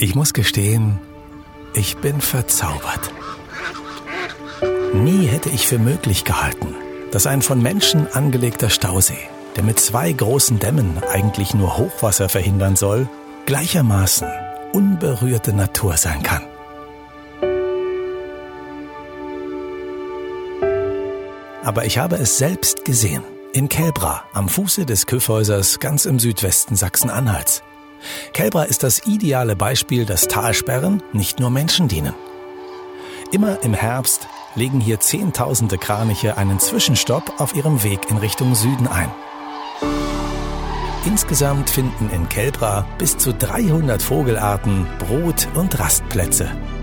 Ich muss gestehen, ich bin verzaubert. Nie hätte ich für möglich gehalten, dass ein von Menschen angelegter Stausee, der mit 2 großen Dämmen eigentlich nur Hochwasser verhindern soll, gleichermaßen unberührte Natur sein kann. Aber ich habe es selbst gesehen, in Kelbra, am Fuße des Kyffhäusers ganz im Südwesten Sachsen-Anhalts. Kelbra ist das ideale Beispiel, dass Talsperren nicht nur Menschen dienen. Immer im Herbst legen hier Zehntausende Kraniche einen Zwischenstopp auf ihrem Weg in Richtung Süden ein. Insgesamt finden in Kelbra bis zu 300 Vogelarten Brut- und Rastplätze.